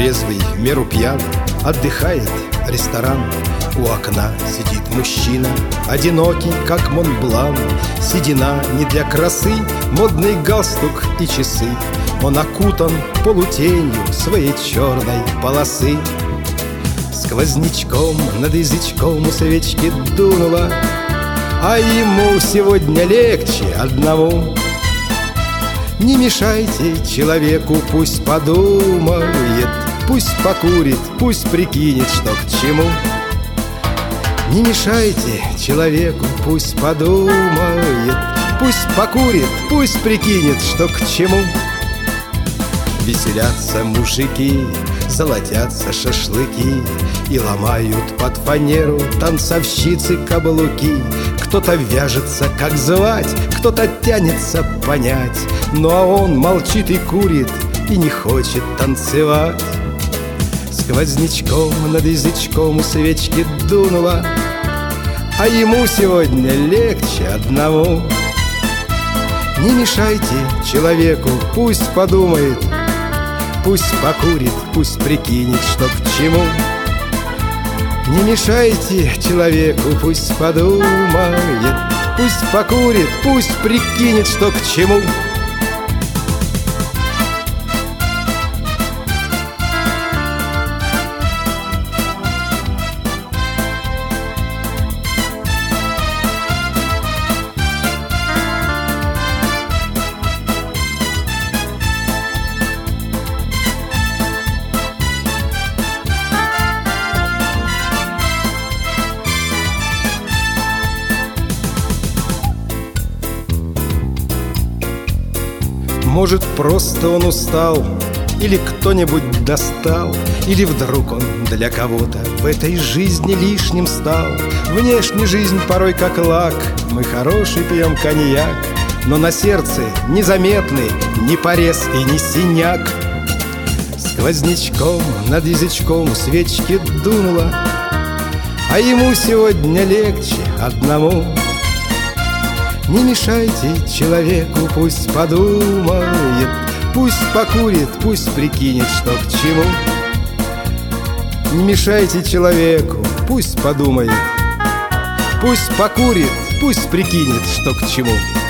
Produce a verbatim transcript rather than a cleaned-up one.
трезвый, в меру пьян, отдыхает ресторан. У окна сидит мужчина, одинокий, как Монблан. Седина не для красы, модный галстук и часы. Он окутан полутенью своей черной полосы. Сквознячком над язычком у свечки дунуло, а ему сегодня легче одному. Не мешайте человеку, пусть подумает, пусть покурит, пусть прикинет, что к чему. Не мешайте человеку, пусть подумает, пусть покурит, пусть прикинет, что к чему. Веселятся мужики, золотятся шашлыки, и ломают под фанеру танцовщицы каблуки. Кто-то вяжется, как звать, кто-то тянется понять, ну а он молчит и курит, и не хочет танцевать. Сквознячком над язычком у свечки дунуло, а ему сегодня легче одному. Не мешайте человеку, пусть подумает, пусть покурит, пусть прикинет, что к чему. Не мешайте человеку, пусть подумает, пусть покурит, пусть прикинет, что к чему. Может, просто он устал, или кто-нибудь достал, или вдруг он для кого-то в этой жизни лишним стал. Внешне жизнь порой как лак, мы хороший пьем коньяк, но на сердце незаметный ни порез и ни синяк. Сквознячком над язычком у свечки дунуло, а ему сегодня легче одному. Не мешайте человеку, пусть подумает, пусть покурит, пусть прикинет, что к чему. Не мешайте человеку, пусть подумает, пусть покурит, пусть прикинет, что к чему.